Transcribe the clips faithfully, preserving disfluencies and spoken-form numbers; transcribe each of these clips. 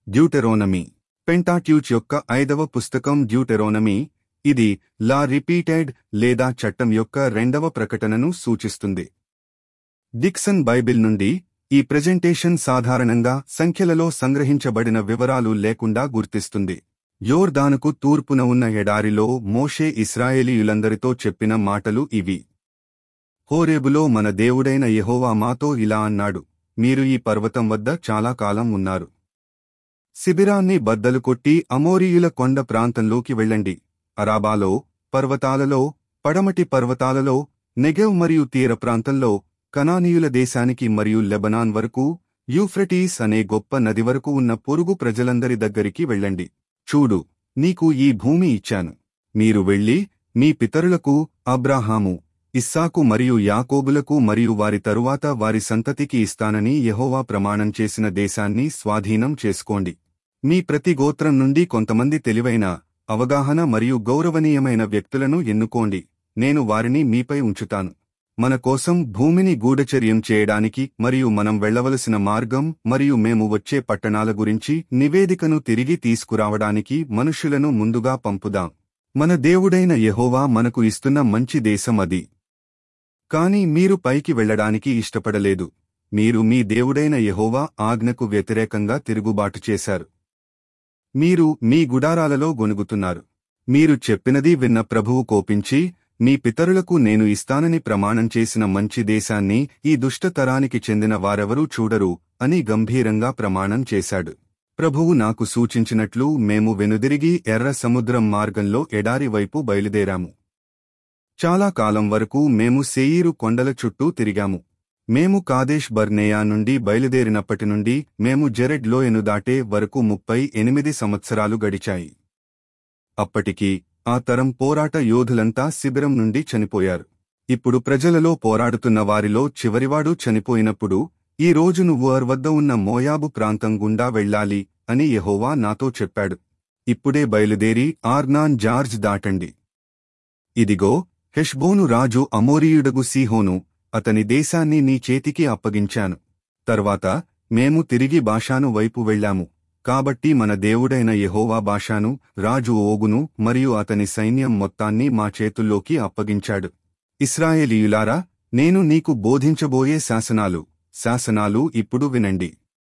డ్యూటెరోనమీ. పెంటాట్యూచ్ యొక్క ఐదవ పుస్తకం డ్యూటెరోనమీ. ఇది లా రిపీటెడ్ లేదా చట్టం యొక్క రెండవ ప్రకటనను సూచిస్తుంది. డిక్సన్ బైబిల్ నుండి ఈ ప్రెజెంటేషన్ సాధారణంగా సంఖ్యలలో సంగ్రహించబడిన వివరాలు లేకుండా గుర్తిస్తుంది. యోర్దానుకు తూర్పున ఉన్న ఎడారిలో మోషే ఇశ్రాయేలీయులందరితో చెప్పిన మాటలు ఇవి. హోరేబులో మన దేవుడైన యెహోవా మాతో ఇలా అన్నాడు, మీరు ఈ పర్వతం వద్ద చాలా కాలం ఉన్నారు. శిబిరాన్ని బద్దలు కొట్టి అమోరీయుల కొండ ప్రాంతంలోకి వెళ్ళండి. అరాబాలో, పర్వతాలలో, పడమటి పర్వతాలలో, నెగెవ్ మరియు తీర ప్రాంతంలో, కనానీయుల దేశానికి మరియు లెబనాన్ వరకు, యూఫ్రటీస్ అనే గొప్ప నది వరకు ఉన్న పొరుగు ప్రజలందరి దగ్గరికి వెళ్ళండి. చూడు, నీకు ఈ భూమి ఇచ్చాను. మీరు వెళ్ళి మీ పితరులకు అబ్రాహాము, ఇస్సాకు మరియు యాకోబులకు మరియు వారి తరువాత వారి సంతతికి ఇస్తానని యెహోవా ప్రమాణం చేసిన దేశాన్ని స్వాధీనం చేసుకోండి. మీ ప్రతి గోత్రం నుండి కొంతమంది తెలివైన, అవగాహన మరియు గౌరవనీయమైన వ్యక్తులను ఎన్నుకోండి. నేను వారిని మీపై ఉంచుతాను. మన కోసం భూమిని గూఢచర్యం చేయడానికి మరియు మనం వెళ్లవలసిన మార్గం మరియు మేము వచ్చే పట్టణాల గురించి నివేదికను తిరిగి తీసుకురావడానికి మనుష్యులను ముందుగా పంపుదాం. మన దేవుడైన యెహోవా మనకు ఇస్తున్న మంచి దేశం అది. కాని మీరు పైకి వెళ్లడానికి ఇష్టపడలేదు. మీరు మీ దేవుడైన యెహోవా ఆజ్ఞకు వ్యతిరేకంగా తిరుగుబాటు చేశారు. మీరు మీ గుడారాలలో గొనుగుతున్నారు. మీరు చెప్పినది విన్న ప్రభువు కోపించి, మీ పితరులకు నేను ఇస్తానని ప్రమాణం చేసిన మంచి దేశాన్ని ఈ దుష్టతరానికి చెందిన వారెవరూ చూడరు అని గంభీరంగా ప్రమాణం చేశాడు. ప్రభువు నాకు సూచించినట్లు మేము వెనుదిరిగి ఎర్ర సముద్రం మార్గంలో ఎడారి వైపు బయలుదేరాము. చాలా కాలం వరకు మేము శేయీరు కొండల చుట్టూ తిరిగాము. మేము కాదేష్ బర్నేయా నుండి బయలుదేరినప్పటి నుండి మేము జెరెడ్ లోయను దాటే వరకు ముప్పై ఎనిమిది సంవత్సరాలు గడిచాయి. అప్పటికి ఆ తరం పోరాట యోధులంతా శిబిరం నుండి చనిపోయారు. ఇప్పుడు ప్రజలలో పోరాడుతున్న వారిలో చివరివాడు చనిపోయినప్పుడు, ఈ రోజు నువ్వు అర్ వద్ద ఉన్న మోయాబు ప్రాంతం గుండా వెళ్ళాలి అని యెహోవా నాతో చెప్పాడు. ఇప్పుడే బయలుదేరి ఆర్నాన్ జార్జ్ దాటండి. ఇదిగో, హెష్బోను రాజు అమోరీయుడగు సీహోను, అతని దేశాన్ని నీ చేతికి అప్పగించాను. తర్వాత మేము తిరిగి బాషాను వైపు వెళ్ళాము. కాబట్టి మన దేవుడైన యెహోవా బాషాను, రాజు ఓగును మరియు అతని సైన్యం మొత్తాన్ని మా చేతుల్లోకి అప్పగించాడు. ఇశ్రాయేలీయులారా, నేను నీకు బోధించబోయే శాసనాలు శాసనాలు ఇప్పుడు వినండి.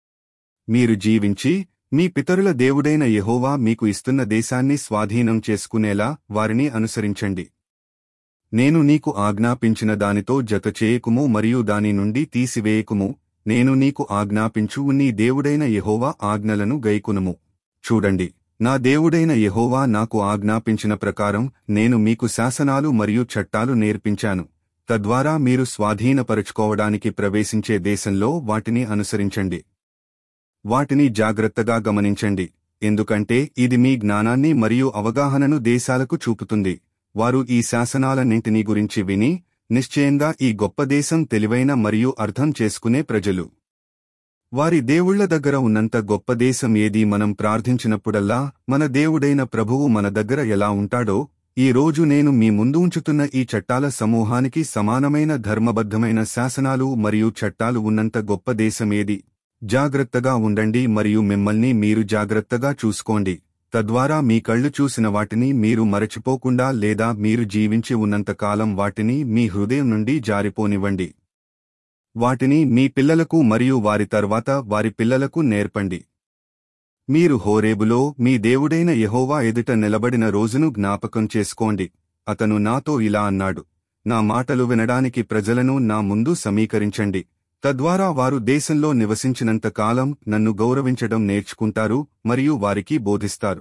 మీరు జీవించి మీ పితరుల దేవుడైన యెహోవా మీకు ఇస్తున్న దేశాన్ని స్వాధీనం చేసుకునేలా వారిని అనుసరించండి. నేను నీకు ఆజ్ఞాపించిన దానితో జతచేయకుము మరియు దాని నుండి తీసివేయకుము. నేను నీకు ఆజ్ఞాపించు నీ దేవుడైన యెహోవా ఆజ్ఞలను గైకొనుము. చూడండి, నా దేవుడైన యెహోవా నాకు ఆజ్ఞాపించిన ప్రకారం నేను మీకు శాసనాలు మరియు చట్టాలు నేర్పించాను. తద్వారా మీరు స్వాధీనపరచుకోవడానికి ప్రవేశించే దేశంలో వాటిని అనుసరించండి. వాటిని జాగ్రత్తగా గమనించండి, ఎందుకంటే ఇది మీ జ్ఞానాన్ని మరియు అవగాహనను దేశాలకు చూపుతుంది. వారు ఈ శాసనాలన్నింటినీ గురించి విని, నిశ్చయంగా ఈ గొప్ప దేశం తెలివైన మరియు అర్థం చేసుకునే ప్రజలు. వారి దేవుళ్ల దగ్గర ఉన్నంత గొప్ప దేశం ఏది? మనం ప్రార్థించినప్పుడల్లా మన దేవుడైన ప్రభువు మన దగ్గర ఎలా ఉంటాడో, ఈ రోజు నేను మీ ముందు ఉంచుతున్న ఈ చట్టాల సమూహానికి సమానమైన ధర్మబద్ధమైన శాసనాలు మరియు చట్టాలు ఉన్నంత గొప్ప దేశం ఏది? జాగ్రత్తగా ఉండండి మరియు మిమ్మల్ని మీరు జాగ్రత్తగా చూసుకోండి. తద్వారా మీ కళ్ళు చూసిన వాటిని మీరు మరచిపోకుండా లేదా మీరు జీవించి ఉన్నంతకాలం వాటిని మీ హృదయం నుండి జారిపోనివ్వండి. వాటిని మీ పిల్లలకు మరియు వారి తర్వాత వారి పిల్లలకు నేర్పండి. మీరు హోరేబులో మీ దేవుడైన యెహోవా ఎదుట నిలబడిన రోజును జ్ఞాపకం చేసుకోండి. అతను నాతో ఇలా అన్నాడు, నా మాటలు వినడానికి ప్రజలను నా ముందు సమీకరించండి. తద్వారా వారు దేశంలో నివసించినంత కాలం నన్ను గౌరవించడం నేర్చుకుంటారు మరియు వారికి బోధిస్తారు.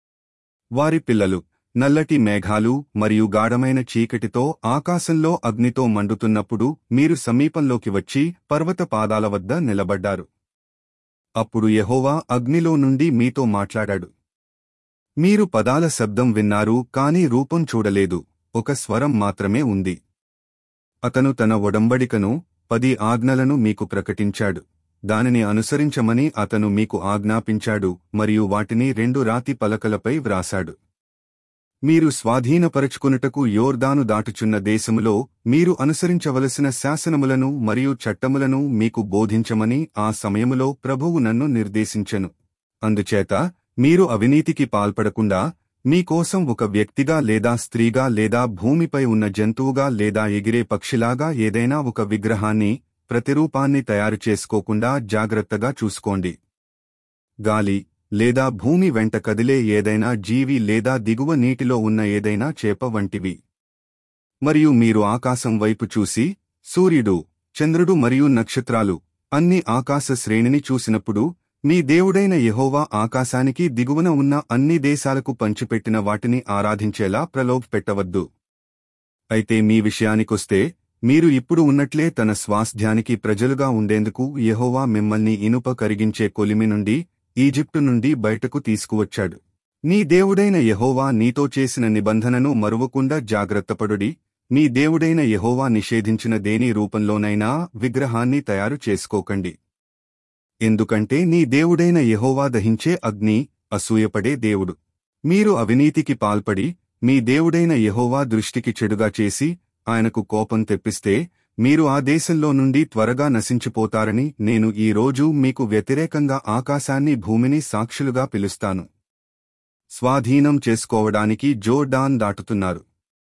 వారి పిల్లలు నల్లటి మేఘాలు మరియు గాఢమైన చీకటితో ఆకాశంలో అగ్నితో మండుతున్నప్పుడు మీరు సమీపంలోకి వచ్చి పర్వత పాదాల వద్ద నిలబడ్డారు. అప్పుడు యెహోవా అగ్నిలో నుండి మీతో మాట్లాడాడు. మీరు పదాల శబ్దం విన్నారు కాని రూపం చూడలేదు, ఒక స్వరం మాత్రమే ఉంది. అతను తన ఒడంబడికను, పది ఆజ్ఞలను మీకు ప్రకటించాడు. దానిని అనుసరించమని అతను మీకు ఆజ్ఞాపించాడు మరియు వాటిని రెండు రాతి పలకలపై వ్రాశాడు. మీరు స్వాధీనపరచుకొనుటకు యోర్దాను దాటుచున్న దేశములో మీరు అనుసరించవలసిన శాసనములను మరియు చట్టములను మీకు బోధించమని ఆ సమయములో ప్రభువు నన్ను నిర్దేశించెను. అందుచేత మీరు అవినీతికి పాల్పడకుండా మీకోసం ఒక వ్యక్తిగా లేదా స్త్రీగా లేదా భూమిపై ఉన్న జంతువుగా లేదా ఎగిరే పక్షిలాగా ఏదైనా ఒక విగ్రహాన్ని ప్రతిరూపాన్ని తయారు చేసుకోకుండా జాగ్రత్తగా చూసుకోండి. గాలి లేదా భూమి వెంట కదిలే ఏదైనా జీవి లేదా దిగువ నీటిలో ఉన్న ఏదైనా చేప వంటివి. మరియు మీరు ఆకాశం వైపు చూసి సూర్యుడు, చంద్రుడు మరియు నక్షత్రాలు అన్ని ఆకాశ శ్రేణిని చూసినప్పుడు మీ దేవుడైన యెహోవా ఆకాశానికి దిగువన ఉన్న అన్ని దేశాలకు పంచిపెట్టిన వాటిని ఆరాధించేలా ప్రలోభపెట్టవద్దు. అయితే మీ విషయానికొస్తే మీరు ఇప్పుడు ఉన్నట్లే తన స్వాస్థ్యానికి ప్రజలుగా ఉండేందుకు యెహోవా మిమ్మల్ని ఇనుప కరిగించే కొలిమి నుండి ఈజిప్టు నుండి బయటకు తీసుకువచ్చాడు. నీ దేవుడైన యెహోవా నీతో చేసిన నిబంధనను మరువకుండా జాగ్రత్తపడుడి. మీ దేవుడైన యెహోవా నిషేధించిన దేని రూపంలోనైనా విగ్రహాన్ని తయారు చేసుకోకండి. ఎందుకంటే నీ దేవుడైన యెహోవా దహించే అగ్ని, అసూయపడే దేవుడు. మీరు అవినీతికి పాల్పడి మీ దేవుడైన యెహోవా దృష్టికి చెడుగా చేసి ఆయనకు కోపం తెప్పిస్తే మీరు ఆ దేశంలో నుండి త్వరగా నశించిపోతారని నేను ఈ రోజు మీకు వ్యతిరేకంగా ఆకాశాన్ని భూమిని సాక్షులుగా పిలుస్తాను. స్వాధీనం చేసుకోవడానికి జోర్డాన్ దాటుతున్నారు.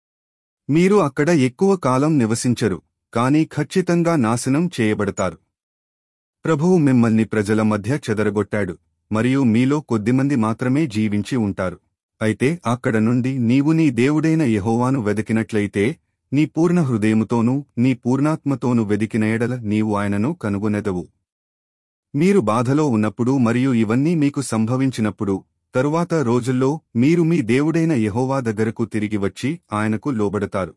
మీరు అక్కడ ఎక్కువ కాలం నివసించరు, కానీ ఖచ్చితంగా నాశనం చేయబడతారు. ప్రభువు మిమ్మల్ని ప్రజల మధ్య చెదరగొట్టాడు, మరియు మీలో కొద్దిమంది మాత్రమే జీవించి ఉంటారు. అయితే అక్కడ నుండి నీవు నీ దేవుడైన యెహోవాను వెదికినట్లయితే నీ పూర్ణ హృదయముతోనూ నీ పూర్ణాత్మతోనూ వెదికిన ఎడల నీవు ఆయనను కనుగొనెదవు. మీరు బాధలో ఉన్నప్పుడు మరియు ఇవన్నీ మీకు సంభవించినప్పుడు తరువాత రోజుల్లో మీరు మీ దేవుడైన యెహోవా దగ్గరకు తిరిగి వచ్చి ఆయనకు లోబడతారు.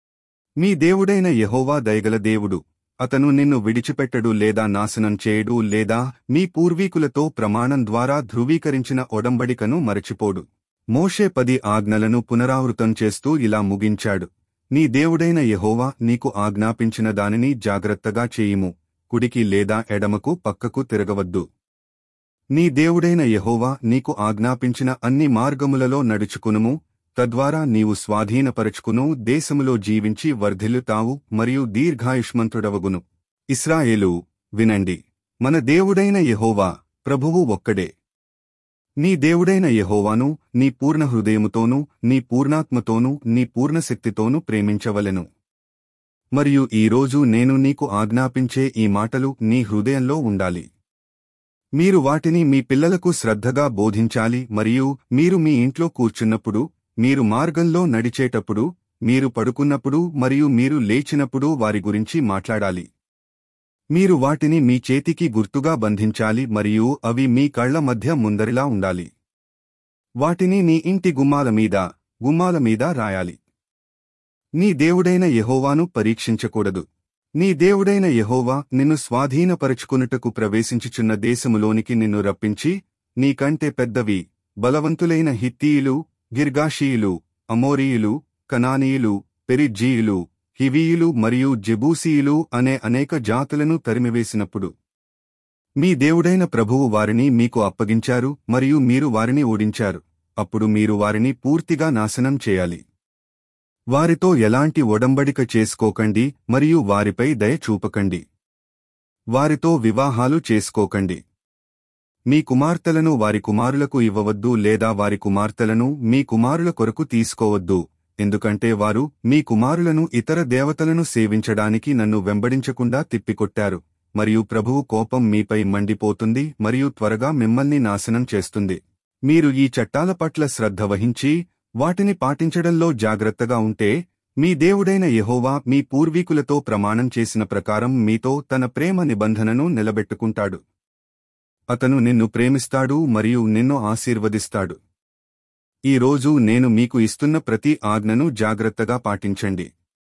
మీ దేవుడైన యెహోవా దయగల దేవుడు. అతను నిన్ను విడిచిపెట్టడు లేదా నాశనం చేయడు లేదా మీ పూర్వీకులతో ప్రమాణం ద్వారా ధృవీకరించిన ఒడంబడికను మరచిపోడు. మోషే పది ఆజ్ఞలను పునరావృతం చేస్తూ ఇలా ముగించాడు. నీ దేవుడైన యెహోవా నీకు ఆజ్ఞాపించిన దానిని జాగ్రత్తగా చేయుము. కుడికి లేదా ఎడమకు పక్కకు తిరగవద్దు. నీ దేవుడైన యెహోవా నీకు ఆజ్ఞాపించిన అన్ని మార్గములలో నడుచుకునుము. తద్వారా నీవు స్వాధీనపరచుకును దేశములో జీవించి వర్ధిల్లుతావు మరియు దీర్ఘాయుష్మంతుడవగును. ఇశ్రాయేలు, వినండి. మన దేవుడైన యెహోవా ప్రభువు ఒక్కడే. నీ దేవుడైన యెహోవాను నీ పూర్ణ హృదయముతోనూ నీ పూర్ణాత్మతోనూ నీ పూర్ణశక్తితోనూ ప్రేమించవలెను. మరియు ఈరోజు నేను నీకు ఆజ్ఞాపించే ఈ మాటలు నీ హృదయంలో ఉండాలి. మీరు వాటిని మీ పిల్లలకు శ్రద్ధగా బోధించాలి మరియు మీరు మీ ఇంట్లో కూర్చున్నప్పుడు, మీరు మార్గంలో నడిచేటప్పుడు, మీరు పడుకున్నప్పుడు మరియు మీరు లేచినప్పుడు వారి గురించి మాట్లాడాలి. మీరు వాటిని మీ చేతికి గుర్తుగా బంధించాలి మరియు అవి మీ కళ్ల మధ్య ముందరిలా ఉండాలి. వాటిని నీ ఇంటి గుమ్మాల మీద, గుమ్మాల మీద రాయాలి. నీ దేవుడైన యెహోవాను పరీక్షించకూడదు. నీ దేవుడైన యెహోవా నిన్ను స్వాధీనపరచుకొనుటకు ప్రవేశించుచున్న దేశములోనికి నిన్ను రప్పించి, నీకంటే పెద్దవి, బలవంతులైన హిత్తీయులు, గిర్గాషీయులు, అమోరీయులు, కనానీయులు, పెరిజ్జీయులు, హివీయులు మరియు జెబూసీయులు అనే అనేక జాతులను తరిమివేసినప్పుడు మీ దేవుడైన ప్రభువు వారిని మీకు అప్పగించారు మరియు మీరు వారిని ఓడించారు. అప్పుడు మీరు వారిని పూర్తిగా నాశనం చేయాలి. వారితో ఎలాంటి ఒడంబడిక చేసుకోకండి మరియు వారిపై దయ చూపకండి. వారితో వివాహాలు చేసుకోకండి. మీ కుమార్తెలను వారి కుమారులకు ఇవ్వవద్దు లేదా వారి కుమార్తెలను మీ కుమారుల కొరకు తీసుకోవద్దు. ఎందుకంటే వారు మీ కుమారులను ఇతర దేవతలను సేవించడానికి నన్ను వెంబడించకుండా తిప్పికొట్టారు, మరియు ప్రభువు కోపం మీపై మండిపోతుంది మరియు త్వరగా మిమ్మల్ని నాశనం చేస్తుంది. మీరు ఈ చట్టాల పట్ల శ్రద్ధ వహించి వాటిని పాటించడంలో జాగ్రత్తగా ఉంటే మీ దేవుడైన యెహోవా మీ పూర్వీకులతో ప్రమాణం చేసిన ప్రకారం మీతో తన ప్రేమ నిబంధనను నిలబెట్టుకుంటాడు. అతను నిన్ను ప్రేమిస్తాడు మరియు నిన్ను ఆశీర్వదిస్తాడు. ఈ రోజు నేను మీకు ఇస్తున్న ప్రతి ఆజ్ఞను జాగ్రత్తగా పాటించండి.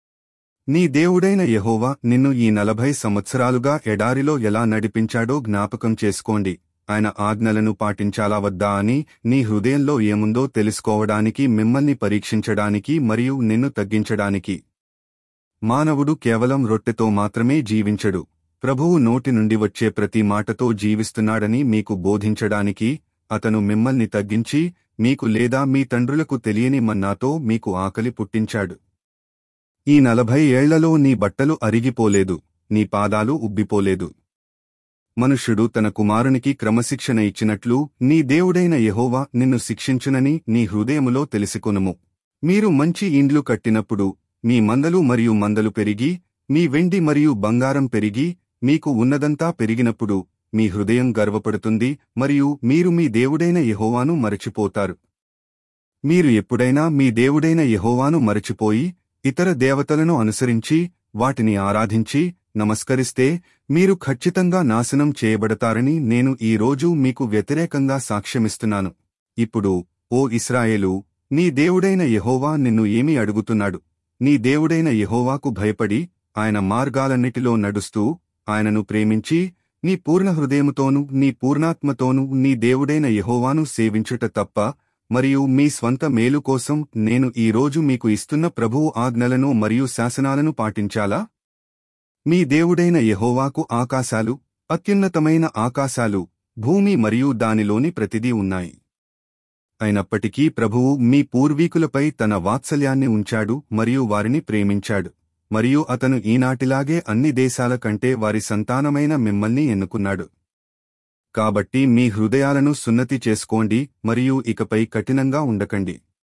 నీ దేవుడైన యెహోవా నిన్ను ఈ నలభై సంవత్సరాలుగా ఎడారిలో ఎలా నడిపించాడో జ్ఞాపకం చేసుకోండి. ఆయన ఆజ్ఞలను పాటించాలా వద్దా అని నీ హృదయంలో ఏముందో తెలుసుకోవడానికి, మిమ్మల్ని పరీక్షించడానికి మరియు నిన్ను తగ్గించడానికి. మానవుడు కేవలం రొట్టెతో మాత్రమే జీవించడు, ప్రభువు నోటి నుండి వచ్చే ప్రతి మాటతో జీవిస్తున్నాడని మీకు బోధించడానికి అతను మిమ్మల్ని తగ్గించి మీకు లేదా మీ తండ్రులకు తెలియని మన్నాతో మీకు ఆకలి పుట్టించాడు. ఈ నలభై ఏళ్లలో నీ బట్టలు అరిగిపోలేదు, నీ పాదాలు ఉబ్బిపోలేదు. మనుష్యుడు తన కుమారునికి క్రమశిక్షణ ఇచ్చినట్లు నీ దేవుడైన యెహోవా నిన్ను శిక్షించునని నీ హృదయములో తెలిసికొనుము. మీరు మంచి ఇండ్లు కట్టినప్పుడు మీ మందలు మరియు మందలు పెరిగి, మీ వెండి మరియు బంగారం పెరిగి, మీకు ఉన్నదంతా పెరిగినప్పుడు మీ హృదయం గర్వపడుతుంది మరియు మీరు మీ దేవుడైన యెహోవాను మరచిపోతారు. మీరు ఎప్పుడైనా మీ దేవుడైన యెహోవాను మరచిపోయి ఇతర దేవతలను అనుసరించి వాటిని ఆరాధించి నమస్కరిస్తే మీరు ఖచ్చితంగా నాశనం చేయబడతారని నేను ఈ రోజు మీకు వ్యతిరేకంగా సాక్ష్యమిస్తున్నాను. ఇప్పుడు ఓ ఇశ్రాయేలూ, నీ దేవుడైన యెహోవా నిన్ను ఏమి అడుగుతున్నాడు? నీ దేవుడైన యెహోవాకు భయపడి ఆయన మార్గాలన్నిటిలో నడుస్తూ ఆయనను ప్రేమించి నీ పూర్ణ హృదయముతోనూ నీ పూర్ణాత్మతోనూ నీ దేవుడైన యెహోవాను సేవించుట తప్ప మరియు మీ స్వంత మేలు కోసం నేను ఈ రోజు మీకు ఇస్తున్న ప్రభువు ఆజ్ఞలను మరియు శాసనాలను పాటించాలా? మీ దేవుడైన యెహోవాకు ఆకాశాలు, అత్యున్నతమైన ఆకాశాలు, భూమి మరియు దానిలోని ప్రతిదీ ఉన్నాయి. అయినప్పటికీ ప్రభువు మీ పూర్వీకులపై తన వాత్సల్యాన్ని ఉంచాడు మరియు వారిని ప్రేమించాడు, మరియు అతను ఈనాటిలాగే అన్ని దేశాల కంటే వారి సంతానమైన మిమ్మల్ని ఎన్నుకున్నాడు. కాబట్టి మీ హృదయాలను సున్నతి చేసుకోండి మరియు ఇకపై కఠినంగా ఉండకండి.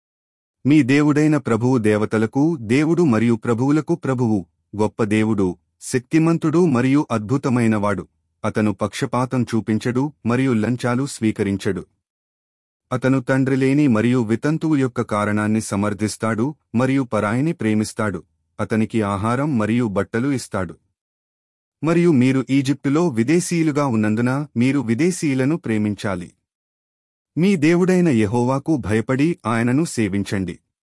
మీ దేవుడైన ప్రభువు దేవతలకు దేవుడు మరియు ప్రభువులకు ప్రభువు, గొప్ప దేవుడు, శక్తిమంతుడు మరియు అద్భుతమైనవాడు. అతను పక్షపాతం చూపించడు మరియు లంచాలు స్వీకరించడు. అతను తండ్రిలేని మరియు వితంతువు యొక్క కారణాన్ని సమర్థిస్తాడు మరియు పరాయిని ప్రేమిస్తాడు. అతనికి ఆహారం మరియు బట్టలు ఇస్తాడు. మరియు మీరు ఈజిప్టులో విదేశీయులుగా ఉన్నందున మీరు విదేశీయులను ప్రేమించాలి. మీ దేవుడైన యెహోవాకు భయపడి ఆయనను సేవించండి.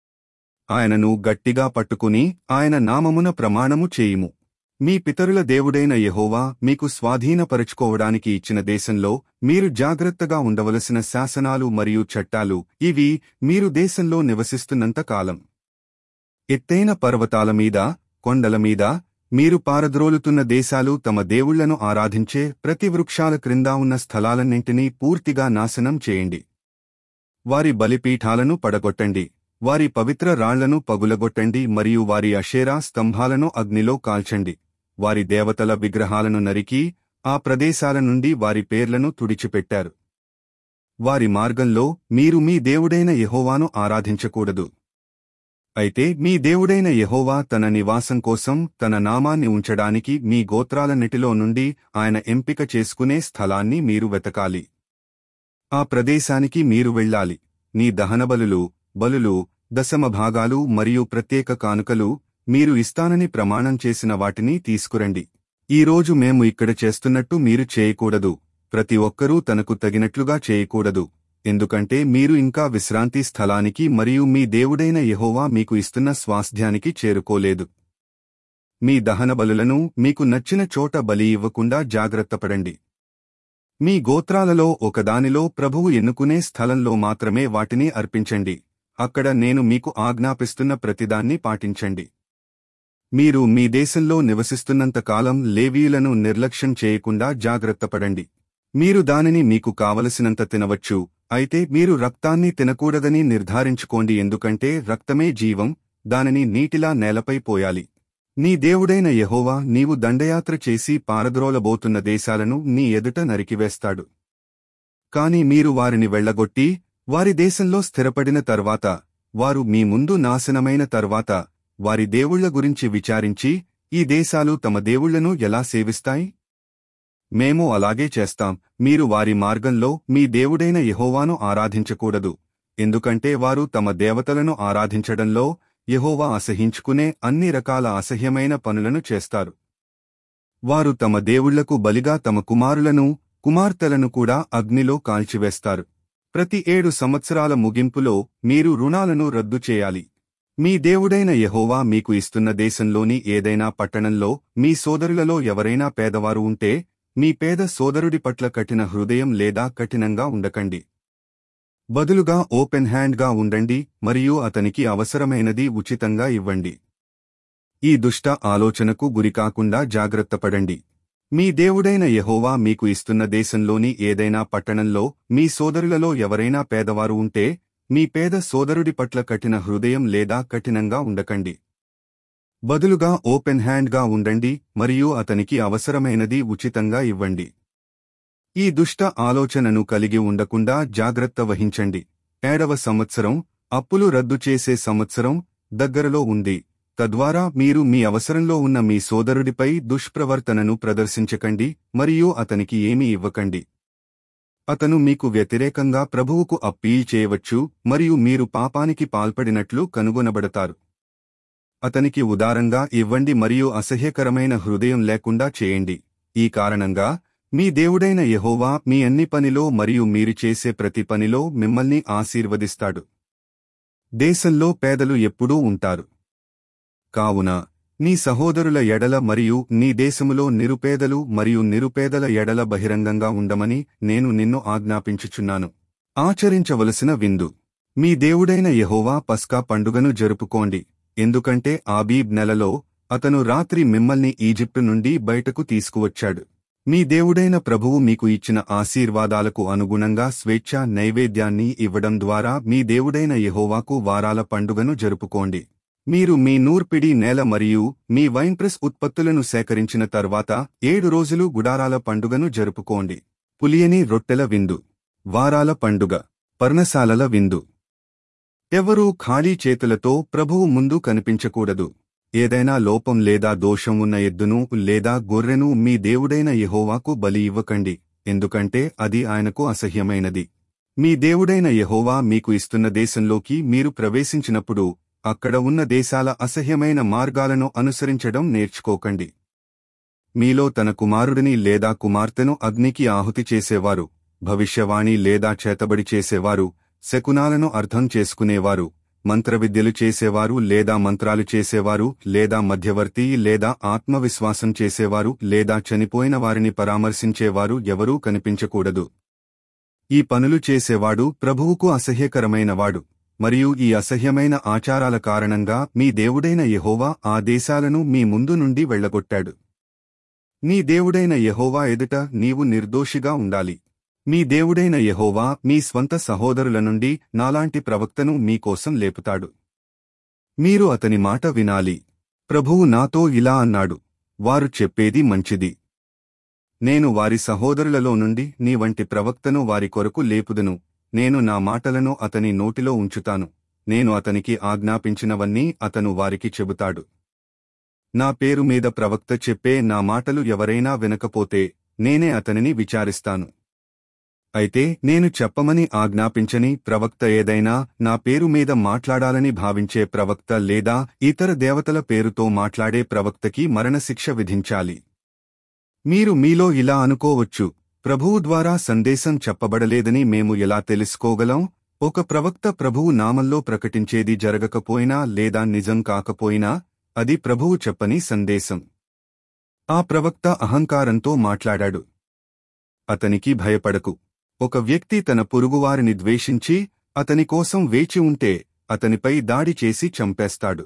ఆయనను గట్టిగా పట్టుకుని ఆయన నామమున ప్రమాణము చేయుము. మీ పితరుల దేవుడైన యెహోవా మీకు స్వాధీనపరచుకోవడానికి ఇచ్చిన దేశంలో మీరు జాగ్రత్తగా ఉండవలసిన శాసనాలు మరియు చట్టాలు ఇవి మీరు దేశంలో నివసిస్తున్నంత కాలం. ఎత్తైన పర్వతాల మీద, కొండల మీద మీరు పారద్రోలుతున్న దేశాలు తమ దేవుళ్లను ఆరాధించే ప్రతి వృక్షాల క్రింద ఉన్న స్థలాలన్నింటినీ పూర్తిగా నాశనం చేయండి. వారి బలిపీఠాలను పడగొట్టండి, వారి పవిత్ర రాళ్లను పగులగొట్టండి మరియు వారి అషేరా స్తంభాలను అగ్నిలో కాల్చండి. వారి దేవతల విగ్రహాలను నరికి ఆ ప్రదేశాల నుండి వారి పేర్లను తుడిచిపెట్టారు. వారి మార్గంలో మీరు మీ దేవుడైన యెహోవాను ఆరాధించకూడదు. అయితే మీ దేవుడైన యెహోవా తన నివాసం కోసం తన నామాన్ని ఉంచడానికి మీ గోత్రాలన్నిటిలో నుండి ఆయన ఎంపిక చేసుకునే స్థలాన్ని మీరు వెతకాలి. ఆ ప్రదేశానికి మీరు వెళ్ళాలి. నీ దహనబలులు, బలులు, దశమ భాగాలు మరియు ప్రత్యేక కానుకలు మీరు ఇస్తానని ప్రమాణం చేసిన వాటిని తీసుకురండి. ఈరోజు మేము ఇక్కడ చేస్తున్నట్టు మీరు చేయకూడదు. ప్రతి ఒక్కరూ తనకు తగినట్లుగా చేయకూడదు, ఎందుకంటే మీరు ఇంకా విశ్రాంతి స్థలానికి మరియు మీ దేవుడైన యెహోవా మీకు ఇస్తున్న స్వాస్థ్యానికి చేరుకోలేదు. మీ దహనబలులను మీకు నచ్చిన చోట బలి ఇవ్వకుండా జాగ్రత్తపడండి. మీ గోత్రాలలో ఒకదానిలో ప్రభువు ఎన్నుకునే స్థలంలో మాత్రమే వాటిని అర్పించండి. అక్కడ నేను మీకు ఆజ్ఞాపిస్తున్న ప్రతిదాన్ని పాటించండి. మీరు మీ దేశంలో నివసిస్తున్నంతకాలం లేవీయులను నిర్లక్ష్యం చేయకుండా జాగ్రత్తపడండి. మీరు దానిని మీకు కావలసినంత తినవచ్చు, అయితే మీరు రక్తాన్ని తినకూడదని నిర్ధారించుకోండి, ఎందుకంటే రక్తమే జీవం. దానిని నీటిలా నేలపై పోయాలి. నీ దేవుడైన యెహోవా నీవు దండయాత్ర చేసి పారద్రోలబోతున్న దేశాలను నీ ఎదుట నరికివేస్తాడు. కాని మీరు వారిని వెళ్లగొట్టి వారి దేశంలో స్థిరపడిన తర్వాత, వారు మీ ముందు నాశనమైన తర్వాత వారి దేవుళ్ల గురించి విచారించి ఈ దేశాలు తమ దేవుళ్లను ఎలా సేవిస్తాయి? మేము అలాగే చేస్తాం. మీరు వారి మార్గంలో మీ దేవుడైన యెహోవాను ఆరాధించకూడదు, ఎందుకంటే వారు తమ దేవతలను ఆరాధించడంలో యెహోవా అసహించుకునే అన్ని రకాల అసహ్యమైన పనులను చేస్తారు. వారు తమ దేవుళ్లకు బలిగా తమ కుమారులను, కుమార్తెలను కూడా అగ్నిలో కాల్చివేస్తారు. ప్రతి ఏడు సంవత్సరాల ముగింపులో మీరు రుణాలను రద్దు చేయాలి. మీ దేవుడైన యెహోవా మీకు ఇస్తున్న దేశంలోని ఏదైనా పట్టణంలో మీ సోదరులలో ఎవరైనా పేదవారు ఉంటే, మీ పేద సోదరుడి పట్ల కఠిన హృదయం లేదా కఠినంగా ఉండకండి. బదులుగా ఓపెన్ హ్యాండ్గా ఉండండి మరియు అతనికి అవసరమైనది ఉచితంగా ఇవ్వండి. ఈ దుష్ట ఆలోచనకు గురికాకుండా జాగ్రత్తపడండి. మీ దేవుడైన యెహోవా మీకు ఇస్తున్న దేశంలోని ఏదైనా పట్టణంలో మీ సోదరులలో ఎవరైనా పేదవారు ఉంటే, మీ పేద సోదరుడి పట్ల కఠిన హృదయం లేదా కఠినంగా ఉండకండి. బదులుగా ఓపెన్ హ్యాండ్గా ఉండండి మరియు అతనికి అవసరమైనది ఉచితంగా ఇవ్వండి. ఈ దుష్ట ఆలోచనను కలిగి ఉండకుండా జాగ్రత్త వహించండి. ఏడవ సంవత్సరం, అప్పులు రద్దు చేసే సంవత్సరం దగ్గరలో ఉంది. తద్వారా మీరు మీ అవసరంలో ఉన్న మీ సోదరుడిపై దుష్ప్రవర్తనను ప్రదర్శించకండి మరియు అతనికి ఏమీ ఇవ్వకండి. అతను మీకు వ్యతిరేకంగా ప్రభువుకు అప్పీల్ చేయవచ్చు మరియు మీరు పాపానికి పాల్పడినట్లు కనుగొనబడతారు. అతనికి ఉదారంగా ఇవ్వండి మరియు అసహ్యకరమైన హృదయం లేకుండా చేయండి. ఈ కారణంగా మీ దేవుడైన యెహోవా మీ అన్ని పనిలో మరియు మీరు చేసే ప్రతి పనిలో మిమ్మల్ని ఆశీర్వదిస్తాడు. దేశంలో పేదలు ఎప్పుడూ ఉంటారు. కావున నీ సహోదరుల ఎడల మరియు నీ దేశములో నిరుపేదలు మరియు నిరుపేదల ఎడల బహిరంగంగా ఉండమని నేను నిన్ను ఆజ్ఞాపించుచున్నాను. ఆచరించవలసిన విందు. మీ దేవుడైన యెహోవా పస్కా పండుగను జరుపుకోండి, ఎందుకంటే ఆబీబ్ నెలలో అతను రాత్రి మిమ్మల్ని ఈజిప్టు నుండి బయటకు తీసుకువచ్చాడు. మీ దేవుడైన ప్రభువు మీకు ఇచ్చిన ఆశీర్వాదాలకు అనుగుణంగా స్వేచ్ఛా నైవేద్యాన్ని ఇవ్వడం ద్వారా మీ దేవుడైన యెహోవాకు వారాల పండుగను జరుపుకోండి. మీరు మీ నూర్పిడి నేల మరియు మీ వైన్ప్రెస్ ఉత్పత్తులను సేకరించిన తర్వాత ఏడు రోజులు గుడారాల పండుగను జరుపుకోండి. పులియని రొట్టెల విందు. వారాల పండుగ. పర్ణశాలల విందు. ఎవరూ ఖాళీ చేతులతో ప్రభువు ముందు కనిపించకూడదు. ఏదైనా లోపం లేదా దోషం ఉన్న ఎద్దును లేదా గొర్రెను మీ దేవుడైన యెహోవాకు బలి ఇవ్వకండి, ఎందుకంటే అది ఆయనకు అసహ్యమైనది. మీ దేవుడైన యెహోవా మీకు ఇస్తున్న దేశంలోకి మీరు ప్రవేశించినప్పుడు అక్కడ ఉన్న దేశాల అసహ్యమైన మార్గాలను అనుసరించడం నేర్చుకోకండి. మీలో తన కుమారుడిని లేదా కుమార్తెను అగ్నికి ఆహుతి చేసేవారు, భవిష్యవాణి లేదా చేతబడి చేసేవారు, శకునాలను అర్థం చేసుకునేవారు, మంత్రవిద్యలు చేసేవారు లేదా మంత్రాలు చేసేవారు లేదా మధ్యవర్తి లేదా ఆత్మవిశ్వాసం చేసేవారు లేదా చనిపోయిన వారిని పరామర్శించేవారు ఎవరూ కనిపించకూడదు. ఈ పనులు చేసేవాడు ప్రభువుకు అసహ్యకరమైనవాడు, మరియు ఈ అసహ్యమైన ఆచారాల కారణంగా మీ దేవుడైన యెహోవా ఆ దేశాలను మీ ముందు నుండి వెళ్లగొట్టాడు. నీ దేవుడైన యెహోవా ఎదుట నీవు నిర్దోషిగా ఉండాలి. మీ దేవుడైన యెహోవా మీ స్వంత సహోదరుల నుండి నాలాంటి ప్రవక్తను మీకోసం లేపుతాడు. మీరు అతని మాట వినాలి. ప్రభువు నాతో ఇలా అన్నాడు, వారు చెప్పేది మంచిది. నేను వారి సహోదరులలో నుండి నీ వంటి ప్రవక్తను వారి కొరకు లేపుదును. నేను నా మాటలను అతని నోటిలో ఉంచుతాను. నేను అతనికి ఆజ్ఞాపించినవన్నీ అతను వారికి చెబుతాడు. నా పేరు మీద ప్రవక్త చెప్పే నా మాటలు ఎవరైనా వినకపోతే నేనే అతనిని విచారిస్తాను. అయితే నేను చెప్పమని ఆజ్ఞాపించని ప్రవక్త ఏదైనా నా పేరు మీద మాట్లాడాలని భావించే ప్రవక్త లేదా ఇతర దేవతల పేరుతో మాట్లాడే ప్రవక్తకి మరణశిక్ష విధించాలి. మీరు మీలో ఇలా అనుకోవచ్చు, ప్రభువు ద్వారా సందేశం చెప్పబడలేదని మేము ఎలా తెలుసుకోగలం? ఒక ప్రవక్త ప్రభువు నామంలో ప్రకటించేది జరగకపోయినా లేదా నిజం కాకపోయినా అది ప్రభువు చెప్పని సందేశం. ఆ ప్రవక్త అహంకారంతో మాట్లాడాడు. అతనికి భయపడకు. ఒక వ్యక్తి తన పొరుగువారిని ద్వేషించి అతని కోసం వేచి ఉంటే అతనిపై దాడి చేసి చంపేస్తాడు.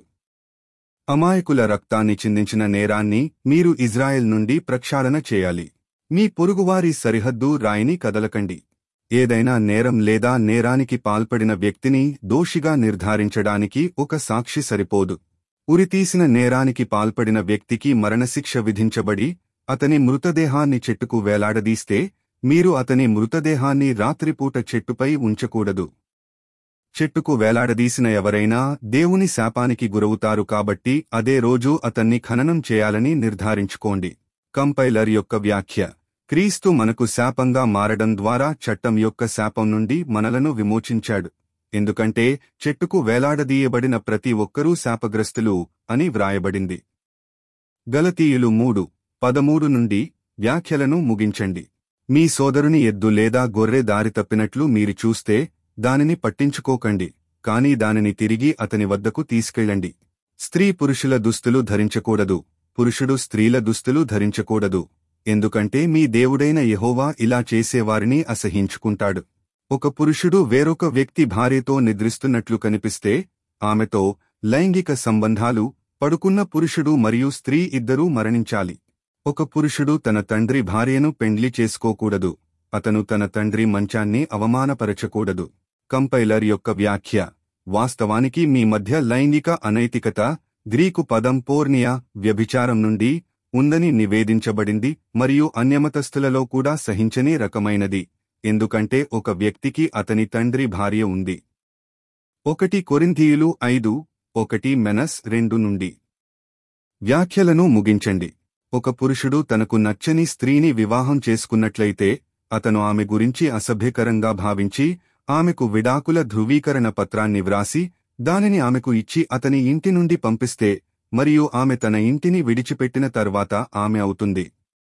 అమాయకుల రక్తాన్ని చిందించిన నేరాన్ని మీరు ఇజ్రాయెల్ నుండి ప్రక్షాళన చేయాలి. మీ పొరుగువారి సరిహద్దు రాయిని కదలకండి. ఏదైనా నేరం లేదా నేరానికి పాల్పడిన వ్యక్తిని దోషిగా నిర్ధారించడానికి ఒక సాక్షి సరిపోదు. ఉరితీసిన నేరానికి పాల్పడిన వ్యక్తికి మరణశిక్ష విధించబడి అతని మృతదేహాన్ని చెట్టుకు వేలాడదీస్తే మీరు అతని మృతదేహాన్ని రాత్రిపూట చెట్టుపై ఉంచకూడదు. చెట్టుకు వేలాడదీసిన ఎవరైనా దేవుని శాపానికి గురవుతారు కాబట్టి అదే రోజు అతన్ని ఖననం చేయాలని నిర్ధారించుకోండి. కంపైలర్ యొక్క వ్యాఖ్య. క్రీస్తు మనకు శాపంగా మారడం ద్వారా చట్టం యొక్క శాపం నుండి మనలను విమోచించాడు, ఎందుకంటే చెట్టుకు వేలాడదీయబడిన ప్రతి ఒక్కరూ శాపగ్రస్తులు అని వ్రాయబడింది. గలతీయులు మూడు పదమూడు నుండి వ్యాఖ్యలను ముగించండి. మీ సోదరుని ఎద్దు లేదా గొర్రె దారి తప్పినట్లు మీరు చూస్తే దానిని పట్టించుకోకండి, కాని దానిని తిరిగి అతని వద్దకు తీసుకెళ్ళండి. స్త్రీ పురుషుల దుస్తులు ధరించకూడదు, పురుషుడు స్త్రీల దుస్తులు ధరించకూడదు, ఎందుకంటే మీ దేవుడైన యెహోవా ఇలా చేసేవారిని అసహ్యించుకుంటాడు. ఒక పురుషుడు వేరొక వ్యక్తి భార్యతో నిద్రిస్తున్నట్లు కనిపిస్తే ఆమెతో లైంగిక సంబంధాలు పడుకున్న పురుషుడు మరియు స్త్రీ ఇద్దరూ మరణించాలి. ఒక పురుషుడు తన తండ్రి భార్యను పెండ్లి చేసుకోకూడదు, అతను తన తండ్రి మంచాన్ని అవమానపరచకూడదు. కంపైలర్ యొక్క వ్యాఖ్య. వాస్తవానికి మీ మధ్య లైంగిక అనైతికత గ్రీకు పదం పోర్నియా వ్యభిచారం నుండి ఉందని నివేదించబడింది మరియు అన్యమతస్థులలో కూడా సహించని రకమైనది, ఎందుకంటే ఒక వ్యక్తికి అతని తండ్రి భార్య ఉంది. ఒకటి కొరింథీయులు ఐదు ఒకటి మెనస్ రెండు నుండి. వ్యాఖ్యలను ముగించండి. ఒక పురుషుడు తనకు నచ్చని స్త్రీని వివాహం చేసుకున్నట్లయితే అతను ఆమె గురించి అసభ్యకరంగా భావించి ఆమెకు విడాకుల ధృవీకరణ పత్రాన్ని వ్రాసి దానిని ఆమెకు ఇచ్చి అతని ఇంటి నుండి పంపిస్తే మరియు ఆమె తన ఇంటిని విడిచిపెట్టిన తర్వాత ఆమె అవుతుంది.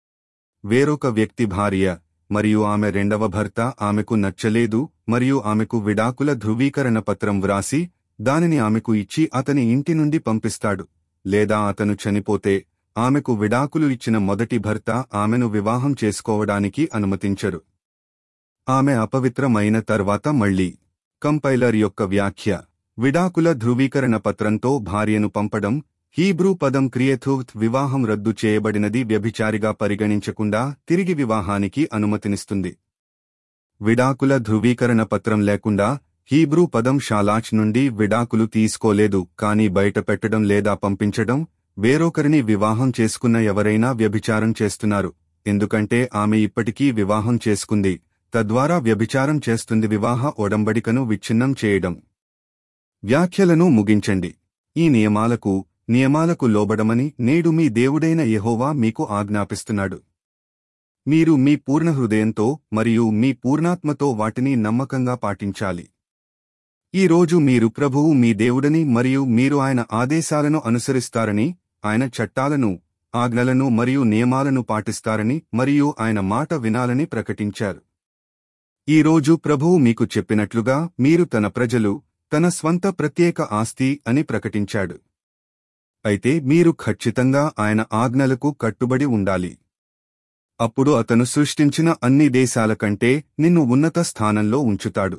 వేరొక వ్యక్తి భార్య మరియు ఆమె రెండవ భర్త ఆమెకు నచ్చలేదు మరియు ఆమెకు విడాకుల ధృవీకరణ పత్రం వ్రాసి దానిని ఆమెకు ఇచ్చి అతని ఇంటి నుండి పంపిస్తాడు, లేదా అతను చనిపోతే ఆమెకు విడాకులు ఇచ్చిన మొదటి భర్త ఆమెను వివాహం చేసుకోవడానికి అనుమతించరు. ఆమె అపవిత్రమైన తర్వాత మళ్లీ. కంపైలర్ యొక్క వ్యాఖ్య: విడాకుల ధృవీకరణ పత్రంతో భార్యను పంపడం. హీబ్రూ పదం క్రియేథువ్త్ వివాహం రద్దు చేయబడినది వ్యభిచారిగా పరిగణించకుండా తిరిగి వివాహానికి అనుమతినిస్తుంది. విడాకుల ధృవీకరణ పత్రం లేకుండా హీబ్రూ పదం షాలాచ్ నుండి విడాకులు తీసుకోలేదు కానీ బయటపెట్టడం లేదా పంపించడం. వేరొకరిని వివాహం చేసుకున్న ఎవరైనా వ్యభిచారం చేస్తున్నారు, ఎందుకంటే ఆమె ఇప్పటికీ వివాహం చేసుకుంది, తద్వారా వ్యభిచారం చేస్తుంది. వివాహ ఒడంబడికను విచ్ఛిన్నం చేయడం. వ్యాఖ్యలను ముగించండి. ఈ నియమాలకు నియమాలకు లోబడమని నేడు మీ దేవుడైన యెహోవా మీకు ఆజ్ఞాపిస్తున్నాడు. మీరు మీ పూర్ణ హృదయంతో మరియు మీ పూర్ణాత్మతో వాటిని నమ్మకంగా పాటించాలి. ఈ రోజు మీరు ప్రభువు మీ దేవుడని మరియు మీరు ఆయన ఆదేశాలను అనుసరిస్తారని, ఆయన చట్టాలను, ఆజ్ఞలను మరియు నియమాలను పాటిస్తారని మరియు ఆయన మాట వినాలని ప్రకటించారు. ఈ రోజు ప్రభువు మీకు చెప్పినట్లుగా మీరు తన ప్రజలు, తన స్వంత ప్రత్యేక ఆస్తి అని ప్రకటించాడు. అయితే మీరు ఖచ్చితంగా ఆయన ఆజ్ఞలకు కట్టుబడి ఉండాలి. అప్పుడు అతను సృష్టించిన అన్ని దేశాల కంటే నిన్ను ఉన్నత స్థానంలో ఉంచుతాడు.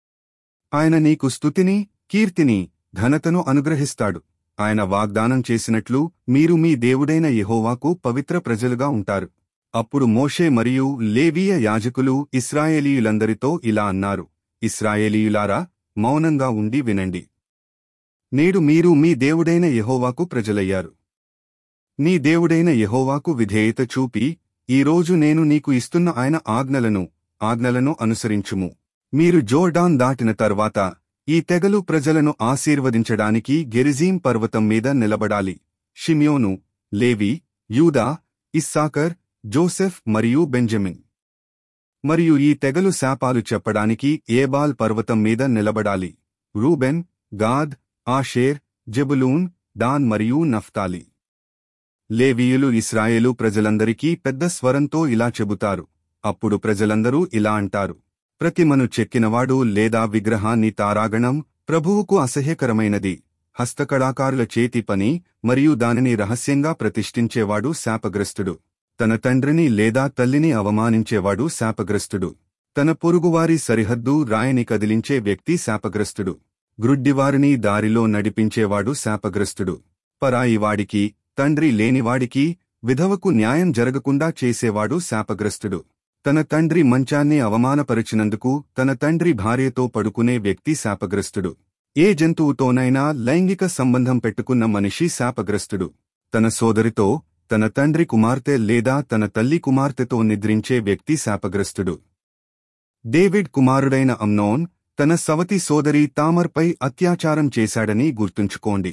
ఆయన నీకు స్తుతిని, కీర్తిని, ఘనతను అనుగ్రహిస్తాడు. ఆయన వాగ్దానం చేసినట్లు మీరు మీ దేవుడైన యెహోవాకు పవిత్ర ప్రజలుగా ఉంటారు. అప్పుడు మోషే మరియు లేవీయ యాజకులు ఇశ్రాయేలీయులందరితో ఇలా అన్నారు: ఇశ్రాయేలీయులారా, మౌనంగా ఉండి వినండి. నేడు మీరు మీ దేవుడైన యెహోవాకు ప్రజలయ్యారు. నీ దేవుడైన యెహోవాకు విధేయత చూపి ఈరోజు నేను నీకు ఇస్తున్న ఆయన ఆజ్ఞలను ఆజ్ఞలను అనుసరించుము. మీరు జోర్డాన్ దాటిన తర్వాత ఈ తెగలు ప్రజలను ఆశీర్వదించడానికి గెరిజీం పర్వతం మీద నిలబడాలి. షిమ్యోను, లేవి, యూదా, ఇస్సాకర్, జోసెఫ్ మరియు బెంజమిన్. మరియు ఈ తెగలు శాపాలు చెప్పడానికి ఏబాల్ పర్వతం మీద నిలబడాలి. రూబెన్, గాద్, ఆషేర్, జెబులూన్, దాన్ మరియు నఫ్తాలి. లేవీయులు ఇశ్రాయేలు ప్రజలందరికీ పెద్ద స్వరంతో ఇలా చెబుతారు. అప్పుడు ప్రజలందరూ ఇలా అంటారు: ప్రతిమను చెక్కినవాడు లేదా విగ్రహాన్ని తారాగణం ప్రభువుకు అసహ్యకరమైనది. హస్తకళాకారుల చేతి పని మరియు దానిని రహస్యంగా ప్రతిష్ఠించేవాడు శాపగ్రస్తుడు. తన తండ్రిని లేదా తల్లిని అవమానించేవాడు శాపగ్రస్తుడు. తన పొరుగువారి సరిహద్దు రాయిని కదిలించే వ్యక్తి శాపగ్రస్తుడు. గ్రుడ్డివారిని దారిలో నడిపించేవాడు శాపగ్రస్తుడు. పరాయివాడికి, తండ్రి లేనివాడికి, విధవకు న్యాయం జరగకుండా చేసేవాడు శాపగ్రస్తుడు. తన తండ్రి మంచాన్ని అవమానపరిచినందుకు తన తండ్రి భార్యతో పడుకునే వ్యక్తి శాపగ్రస్తుడు. ఏ జంతువుతోనైనా లైంగిక సంబంధం పెట్టుకున్న మనిషి శాపగ్రస్తుడు. తన సోదరితో, తన తండ్రి కుమార్తె లేదా తన తల్లి కుమార్తెతో నిద్రించే వ్యక్తి శాపగ్రస్తుడు. డేవిడ్ కుమారుడైన అమ్నోన్ తన సవతి సోదరి తామర్పై అత్యాచారం చేశాడని గుర్తుంచుకోండి.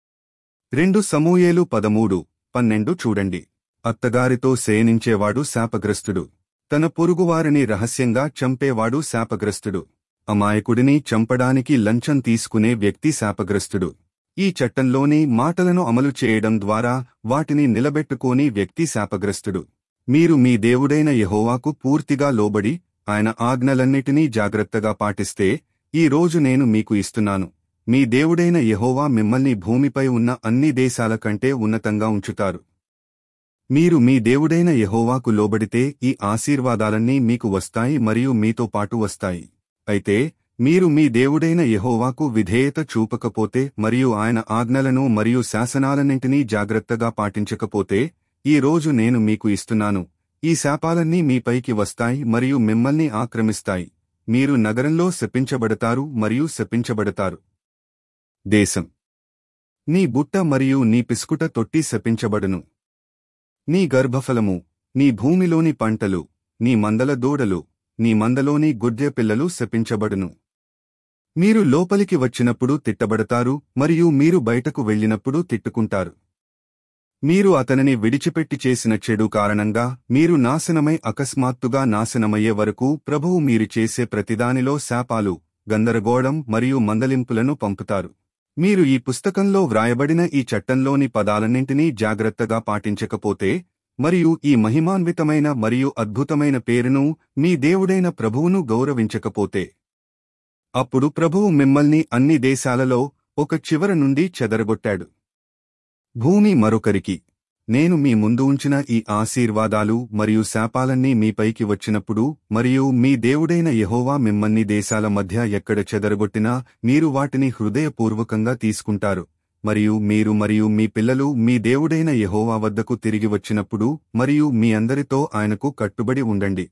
రెండు సమూయేలు పదమూడు పన్నెండు చూడండి. అత్తగారితో శయనించేవాడు శాపగ్రస్తుడు. తన పొరుగువారిని రహస్యంగా చంపేవాడు శాపగ్రస్తుడు. అమాయకుడిని చంపడానికి లంచం తీసుకునే వ్యక్తి శాపగ్రస్తుడు. ఈ చట్టంలోని మాటలను అమలు చేయడం ద్వారా వాటిని నిలబెట్టుకోని వ్యక్తి శాపగ్రస్తుడు. మీరు మీ దేవుడైన యెహోవాకు పూర్తిగా లోబడి ఆయన ఆజ్ఞలన్నిటినీ జాగ్రత్తగా పాటిస్తే ఈ రోజు నేను మీకు ఇస్తున్నాను. మీ దేవుడైన యెహోవా మిమ్మల్ని భూమిపై ఉన్న అన్ని దేశాల కంటే ఉన్నతంగా ఉంచుతారు. మీరు మీ దేవుడైన యెహోవాకు లోబడితే ఈ ఆశీర్వాదాలన్నీ మీకు వస్తాయి మరియు మీతో పాటు వస్తాయి. అయితే మీరు మీ దేవుడైన యెహోవాకు విధేయత చూపకపోతే మరియు ఆయన ఆజ్ఞలను మరియు శాసనాలన్నింటినీ జాగ్రత్తగా పాటించకపోతే ఈ రోజు నేను మీకు ఇస్తున్నాను ఈ శాపాలన్నీ మీపైకి వస్తాయి మరియు మిమ్మల్ని ఆక్రమిస్తాయి. మీరు నగరంలో శపించబడతారు మరియు శపించబడతారు. దేశం, నీ బుట్ట మరియు నీ పిస్కుట తొట్టి శపించబడును. నీ గర్భఫలము, నీ భూమిలోని పంటలు, నీ మందల దూడలు, నీ మందలోని గుడ్డె పిల్లలు శపించబడును. మీరు లోపలికి వచ్చినప్పుడు తిట్టబడతారు మరియు మీరు బయటకు వెళ్ళినప్పుడు తిట్టుకుంటారు. మీరు అతనిని విడిచిపెట్టి చేసిన చెడు కారణంగా మీరు నాశనమై అకస్మాత్తుగా నాశనమయ్యే వరకు ప్రభువు మీరు చేసే ప్రతిదానిలో శాపాలు, గందరగోళం మరియు మందలింపులను పంపుతారు. మీరు ఈ పుస్తకంలో వ్రాయబడిన ఈ చట్టంలోని పదాలన్నింటినీ జాగ్రత్తగా పాటించకపోతే మరియు ఈ మహిమాన్వితమైన మరియు అద్భుతమైన పేరును మీ దేవుడైన ప్రభువును గౌరవించకపోతే, అప్పుడు ప్రభువు మిమ్మల్ని అన్ని దేశాలలో ఒక చివర నుండి చెదరగొట్టాడు. భూమి మరొకరికి, నేను మీ ముందు ఉంచిన ఈ ఆశీర్వాదాలు మరియు శాపాలన్నీ మీపైకి వచ్చినప్పుడు మరియు మీ దేవుడైన యెహోవా మిమ్మల్ని దేశాల మధ్య ఎక్కడ చెదరగొట్టినా మీరు వాటిని హృదయపూర్వకంగా తీసుకుంటారు. మరియు మీరు మరియు మీ పిల్లలు మీ దేవుడైన యెహోవా వద్దకు తిరిగి వచ్చినప్పుడు మరియు మీ అందరితో ఆయనకు కట్టుబడి ఉండండి.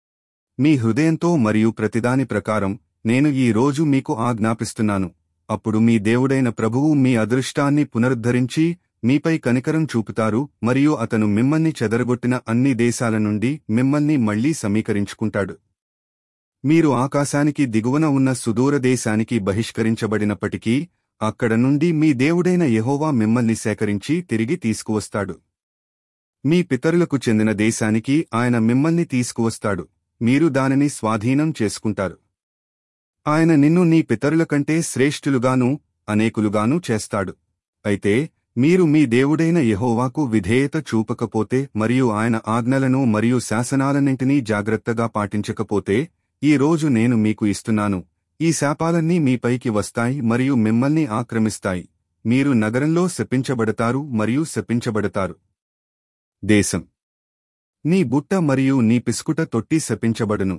మీ హృదయంతో మరియు ప్రతిదాని ప్రకారం నేను ఈ రోజు మీకు ఆజ్ఞాపిస్తున్నాను. అప్పుడు మీ దేవుడైన ప్రభువు మీ అదృష్టాన్ని పునరుద్ధరించి మీపై కనికరం చూపుతారు మరియు అతను మిమ్మల్ని చెదరగొట్టిన అన్ని దేశాల నుండి మిమ్మల్ని మళ్లీ సమీకరించుకుంటాడు. మీరు ఆకాశానికి దిగువన ఉన్న సుదూర దేశానికి బహిష్కరించబడినప్పటికీ అక్కడ నుండి మీ దేవుడైన యెహోవా మిమ్మల్ని సేకరించి తిరిగి తీసుకువస్తాడు. మీ పితరులకు చెందిన దేశానికి ఆయన మిమ్మల్ని తీసుకువస్తాడు. మీరు దానిని స్వాధీనం చేసుకుంటారు. ఆయన నిన్ను నీ పితరుల కంటే శ్రేష్ఠులుగానూ అనేకులుగానూ చేస్తాడు. అయితే మీరు మీ దేవుడైన యెహోవాకు విధేయత చూపకపోతే మరియు ఆయన ఆజ్ఞలను మరియు శాసనాలన్నింటినీ జాగ్రత్తగా పాటించకపోతే, ఈ రోజు నేను మీకు ఇస్తున్నాను ఈ శాపాలన్నీ మీపైకి వస్తాయి మరియు మిమ్మల్ని ఆక్రమిస్తాయి. మీరు నగరంలో శపించబడతారు మరియు శపించబడతారు. దేశం, నీ బుట్ట మరియు నీ పిస్కుట తొట్టి శపించబడును.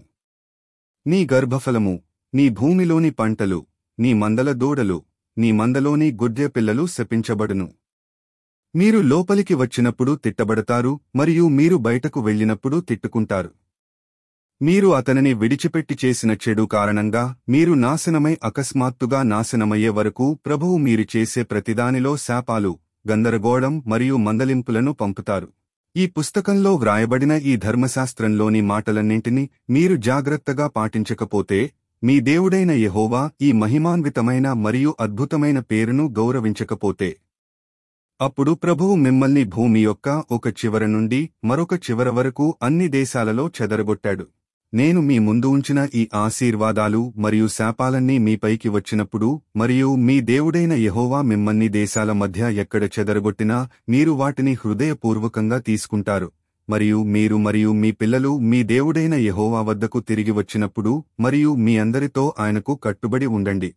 నీ గర్భఫలము, నీ భూమిలోని పంటలు, నీ మందల దూడలు, నీ మందలోని గుడ్డె పిల్లలు శపించబడును. మీరు లోపలికి వచ్చినప్పుడు తిట్టబడతారు మరియు మీరు బయటకు వెళ్ళినప్పుడు తిట్టుకుంటారు. మీరు అతనిని విడిచిపెట్టి చేసిన చెడు కారణంగా మీరు నాశనమై అకస్మాత్తుగా నాశనమయ్యే వరకు ప్రభువు మీరు చేసే ప్రతిదానిలో శాపాలు, గందరగోళం మరియు మందలింపులను పంపుతారు. ఈ పుస్తకంలో వ్రాయబడిన ఈ ధర్మశాస్త్రంలోని మాటలన్నింటినీ మీరు జాగ్రత్తగా పాటించకపోతే, మీ దేవుడైన యెహోవా ఈ మహిమాన్వితమైన మరియు అద్భుతమైన పేరును గౌరవించకపోతే, అప్పుడు ప్రభువు మిమ్మల్ని భూమి యొక్క ఒక చివర నుండి మరొక చివర వరకు అన్ని దేశాలలో చెదరగొట్టాడు. నేను మీ ముందు ఉంచిన ఈ ఆశీర్వాదాలు మరియు శాపాలన్నీ మీపైకి వచ్చినప్పుడు మరియు మీ దేవుడైన యెహోవా మిమ్మల్ని దేశాల మధ్య ఎక్కడ చెదరగొట్టినా మీరు వాటిని హృదయపూర్వకంగా తీసుకుంటారు. మరియు మీరు మరియు మీ పిల్లలు మీ దేవుడైన యెహోవా వద్దకు తిరిగి వచ్చినప్పుడు మరియు మీ అందరితో ఆయనకు కట్టుబడి ఉండండి.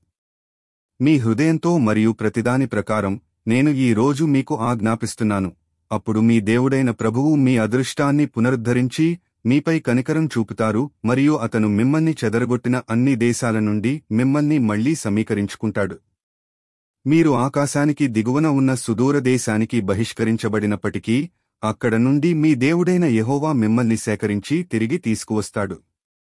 మీ హృదయంతో మరియు ప్రతిదాని ప్రకారం నేను ఈ రోజు మీకు ఆజ్ఞాపిస్తున్నాను. అప్పుడు మీ దేవుడైన ప్రభువు మీ అదృష్టాన్ని పునరుద్ధరించి మీపై కనికరం చూపుతారు మరియు అతను మిమ్మల్ని చెదరగొట్టిన అన్ని దేశాల నుండి మిమ్మల్ని మళ్లీ సమీకరించుకుంటాడు. మీరు ఆకాశానికి దిగువన ఉన్న సుదూర దేశానికి బహిష్కరించబడినప్పటికీ అక్కడ నుండి మీ దేవుడైన యెహోవా మిమ్మల్ని సేకరించి తిరిగి తీసుకువస్తాడు.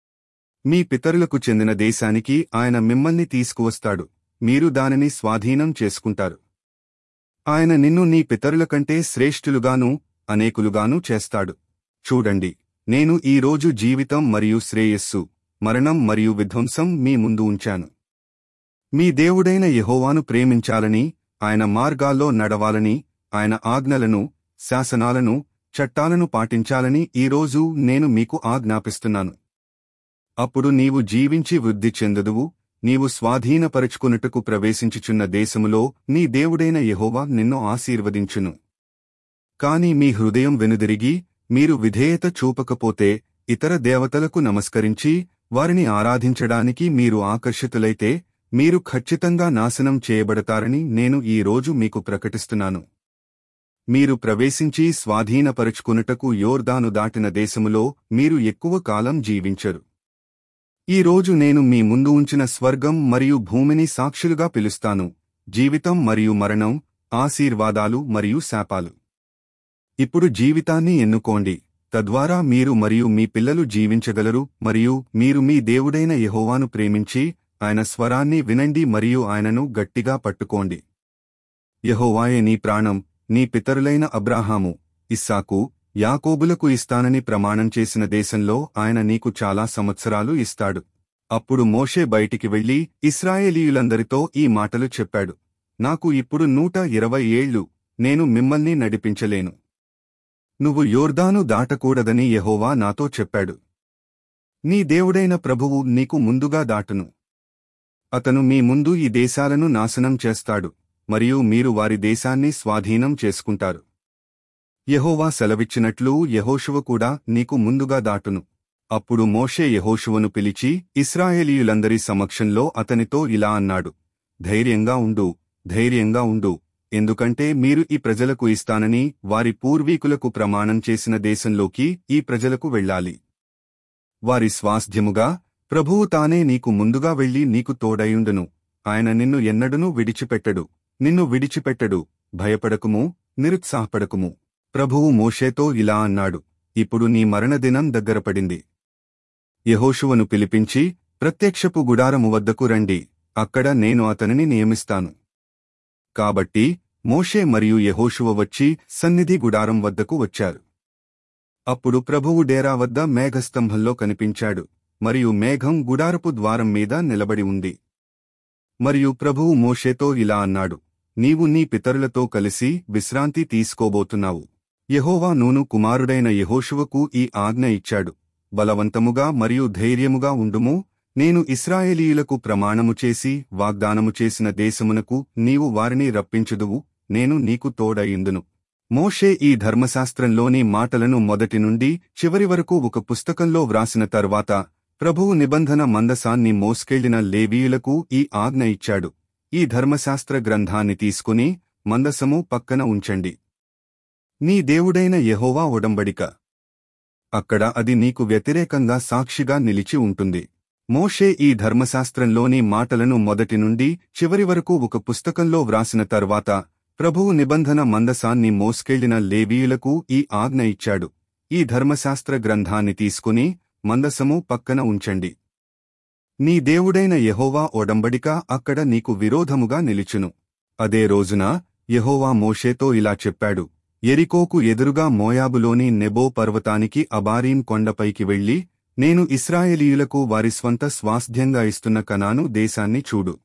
మీ పితరులకు చెందిన దేశానికి ఆయన మిమ్మల్ని తీసుకువస్తాడు. మీరు దానిని స్వాధీనం చేసుకుంటారు. ఆయన నిన్ను నీ పితరుల కంటే శ్రేష్ఠులుగానూ అనేకులుగానూ చేస్తాడు. చూడండి, నేను ఈ రోజు జీవితం మరియు శ్రేయస్సు, మరణం మరియు విధ్వంసం మీ ముందు ఉంచాను. మీ దేవుడైన యెహోవాను ప్రేమించాలని, ఆయన మార్గాల్లో నడవాలని, ఆయన ఆజ్ఞలను, శాసనాలను, చట్టాలను పాటించాలని ఈ రోజు నేను మీకు ఆజ్ఞాపిస్తున్నాను. అప్పుడు నీవు జీవించి వృద్ధి చెందుదువు. నీవు స్వాధీనపరచుకొనుటకు ప్రవేశించుచున్న దేశములో నీ దేవుడైన యెహోవా నిన్ను ఆశీర్వదించును. కాని మీ హృదయం వెనుదిరిగి మీరు విధేయత చూపకపోతే, ఇతర దేవతలకు నమస్కరించి వారిని ఆరాధించడానికి మీరు ఆకర్షితులైతే, మీరు ఖచ్చితంగా నాశనం చేయబడతారని నేను ఈ రోజు మీకు ప్రకటిస్తున్నాను. మీరు ప్రవేశించి స్వాధీనపరచుకొనుటకు యోర్దాను దాటిన దేశములో మీరు ఎక్కువ కాలం జీవించరు. ఈ రోజు నేను మీ ముందు ఉంచిన స్వర్గం మరియు భూమిని సాక్షులుగా పిలుస్తాను, జీవితం మరియు మరణం, ఆశీర్వాదాలు మరియు శాపాలు. ఇప్పుడు జీవితాన్ని ఎన్నుకోండి, తద్వారా మీరు మరియు మీ పిల్లలు జీవించగలరు మరియు మీరు మీ దేవుడైన యెహోవాను ప్రేమించి ఆయన స్వరాన్ని వినండి మరియు ఆయనను గట్టిగా పట్టుకోండి. యెహోవాయే నీ ప్రాణం, నీ పితరులైన అబ్రాహాము, ఇస్సాకు, యాకోబులకు ఇస్తానని ప్రమాణం చేసిన దేశంలో ఆయన నీకు చాలా సంవత్సరాలు ఇస్తాడు. అప్పుడు మోషే బయటికి వెళ్లి ఇశ్రాయేలీయులందరితో ఈ మాటలు చెప్పాడు. నాకు ఇప్పుడు నూట ఇరవై ఏళ్లు, నేను మిమ్మల్ని నడిపించలేను. నువ్వు యోర్దాను దాటకూడదని యెహోవా నాతో చెప్పాడు. నీ దేవుడైన ప్రభువు నీకు ముందుగా దాటును. అతను మీ ముందు ఈ దేశాలను నాశనం చేస్తాడు, మరియు మీరు వారి దేశాన్ని స్వాధీనం చేసుకుంటారు. యెహోవా సెలవిచ్చినట్లు యెహోషువ కూడా నీకు ముందుగా దాటును. అప్పుడు మోషే యెహోషువను పిలిచి ఇశ్రాయేలీయులందరి సమక్షంలో అతనితో ఇలా అన్నాడు. ధైర్యంగా ఉండు, ధైర్యంగా ఉండు, ఎందుకంటే మీరు ఈ ప్రజలకు ఇస్తానని వారి పూర్వీకులకు ప్రమాణం చేసిన దేశంలోకి ఈ ప్రజలకు వెళ్ళాలి. వారి స్వాస్థ్యముగా ప్రభువు తానే నీకు ముందుగా వెళ్లి నీకు తోడయుండును. ఆయన నిన్ను ఎన్నడనూ విడిచిపెట్టడు, నిన్ను విడిచిపెట్టడు. భయపడకుము, నిరుత్సాహపడకుము. ప్రభువు మోషేతో ఇలా అన్నాడు. ఇప్పుడు నీ మరణదినం దగ్గరపడింది. యెహోషువను పిలిపించి ప్రత్యక్షపు గుడారము వద్దకు రండి, అక్కడ నేను అతనిని నియమిస్తాను. కాబట్టి మోషే మరియు యెహోషువ వచ్చి సన్నిధి గుడారం వద్దకు వచ్చారు. అప్పుడు ప్రభువు డేరా వద్ద మేఘస్తంభంలో కనిపించాడు, మరియు మేఘం గుడారపు ద్వారం మీద నిలబడి ఉంది. మరియు ప్రభువు మోషేతో ఇలా అన్నాడు. నీవు నీ పితరులతో కలిసి విశ్రాంతి తీసుకోబోతున్నావు. యెహోవా నూను కుమారుడైన యెహోషువకు ఈ ఆజ్ఞ ఇచ్చాడు. బలవంతముగా మరియు ధైర్యముగా ఉండుము. నేను ఇశ్రాయేలీయులకు ప్రమాణము చేసి వాగ్దానము చేసిన దేశమునకు నీవు వారిని రప్పించుదువు. నేను నీకు తోడయుందును. మోషే ఈ ధర్మశాస్త్రంలోని మాటలను మొదటి నుండి చివరి వరకు ఒక పుస్తకంలో వ్రాసిన తర్వాత ప్రభువు నిబంధన మందసాన్ని మోసుకెళ్లిన లేవీయులకు ఈ ఆజ్ఞ ఇచ్చాడు. ఈ ధర్మశాస్త్ర గ్రంథాన్ని తీసుకుని మందసము పక్కన ఉంచండి. నీ దేవుడైన యెహోవా ఒడంబడిక. అక్కడ అది నీకు వ్యతిరేకంగా సాక్షిగా నిలిచి ఉంటుంది. మోషే ఈ ధర్మశాస్త్రంలోని మాటలను మొదటి నుండి చివరి వరకు ఒక పుస్తకంలో వ్రాసిన తర్వాత ప్రభువు నిబంధన మందసాన్ని మోసుకెళ్లిన లేవీయులకు ఈ ఆజ్ఞ ఇచ్చాడు. ఈ ధర్మశాస్త్ర గ్రంథాన్ని తీసుకుని మందసము పక్కన ఉంచండి. నీ దేవుడైన యెహోవా ఒడంబడిక అక్కడ నీకు విరోధముగా నిలుచును. అదే రోజున యెహోవా మోషేతో ఇలా చెప్పాడు. యెరికోకు ఎదురుగా మోయాబులోని నెబో పర్వతానికి అబారీం కొండపైకి వెళ్లి నేను ఇశ్రాయేలీయులకు వారి స్వంత స్వాస్థ్యంగా ఇస్తున్న కనాను దేశాన్ని చూడు.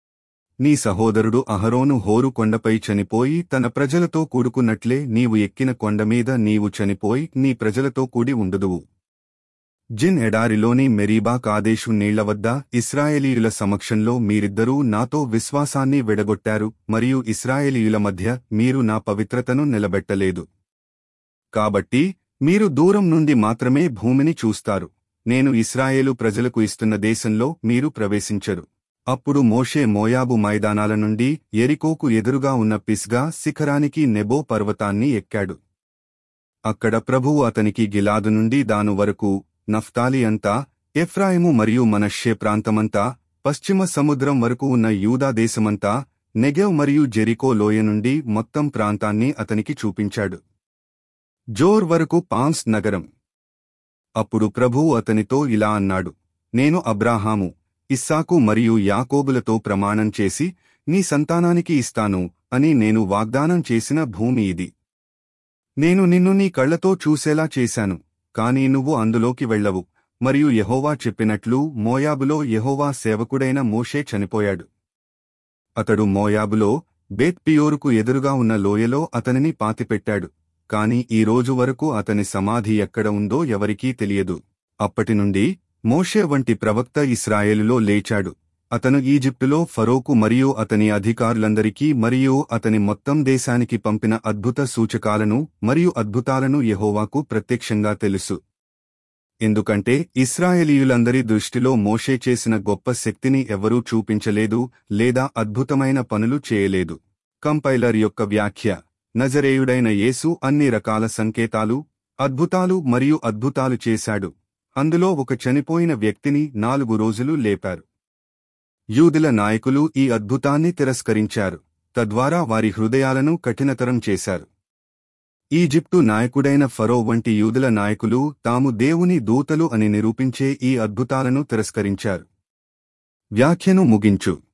నీ సహోదరుడు అహరోను హోరు కొండపై చనిపోయి తన ప్రజలతో కూడుకున్నట్లే నీవు ఎక్కిన కొండమీద నీవు చనిపోయి నీ ప్రజలతో కూడి ఉండుదువు. జిన్ ఎడారిలోని మెరీబా కాదేషు నీళ్ల వద్ద ఇశ్రాయేలీయుల సమక్షంలో మీరిద్దరూ నాతో విశ్వాసాన్ని విడగొట్టారు మరియు ఇశ్రాయేలీయుల మధ్య మీరు నా పవిత్రతను నిలబెట్టలేదు. కాబట్టి మీరు దూరం నుండి మాత్రమే భూమిని చూస్తారు. నేను ఇశ్రాయేలు ప్రజలకు ఇస్తున్న దేశంలో మీరు ప్రవేశించరు. అప్పుడు మోషే మోయాబు మైదానాల నుండి యెరికోకు ఎదురుగా ఉన్న పిస్గా శిఖరానికి నెబో పర్వతాన్ని ఎక్కాడు. అక్కడ ప్రభువు అతనికి గిలాదు నుండి దాను వరకు, నఫ్తాలి అంతా, ఎఫ్రాయిము మరియు మనష్షే ప్రాంతమంతా, పశ్చిమ సముద్రం వరకు ఉన్న యూదా దేశమంతా, నెగెవ్ మరియు జెరికో లోయ నుండి మొత్తం ప్రాంతాన్ని అతనికి చూపించాడు. జోర్ వరకు పాన్స్ నగరం. అప్పుడు ప్రభువు అతనితో ఇలా అన్నాడు. నేను అబ్రాహాము, ఇస్సాకు మరియు యాకోబులతో ప్రమాణం చేసి నీ సంతానానికి ఇస్తాను అని నేను వాగ్దానం చేసిన భూమి ఇది. నేను నిన్ను నీ కళ్లతో చూసేలా చేశాను, కాని నువ్వు అందులోకి వెళ్ళవు. మరియు యెహోవా చెప్పినట్లు మోయాబులో యెహోవా సేవకుడైన మోషే చనిపోయాడు. అతడు మోయాబులో బేత్ పియోరుకు ఎదురుగా ఉన్న లోయలో అతనిని పాతిపెట్టాడు. కాని ఈ రోజు వరకు అతని సమాధి ఎక్కడ ఉందో ఎవరికీ తెలియదు. అప్పటినుండి మోషే వంటి ప్రవక్త ఇశ్రాయేలులో లేచాడు. అతను ఈజిప్టులో ఫరోకు మరియు అతని అధికారులందరికీ మరియు అతని మొత్తం దేశానికి పంపిన అద్భుత సూచకాలను మరియు అద్భుతాలను యెహోవాకు ప్రత్యక్షంగా తెలుసు. ఎందుకంటే ఇశ్రాయేలీయులందరి దృష్టిలో మోషే చేసిన గొప్ప శక్తిని ఎవరూ చూపించలేదు లేదా అద్భుతమైన పనులు చేయలేదు. కంపైలర్ యొక్క వ్యాఖ్య. నజరేయుడైన యేసు అన్ని రకాల సంకేతాలు, అద్భుతాలు మరియు అద్భుతాలు చేశాడు. అందులో ఒక చనిపోయిన వ్యక్తిని నాలుగు రోజులు లేపారు. యూదుల నాయకులు ఈ అద్భుతాన్ని తిరస్కరించారు, తద్వారా వారి హృదయాలను కఠినతరం చేశారు. ఈజిప్టు నాయకుడైన ఫరో వంటి యూదుల నాయకులు తాము దేవుని దూతలు అని నిరూపించే ఈ అద్భుతాలను తిరస్కరించారు. వ్యాఖ్యను ముగించు.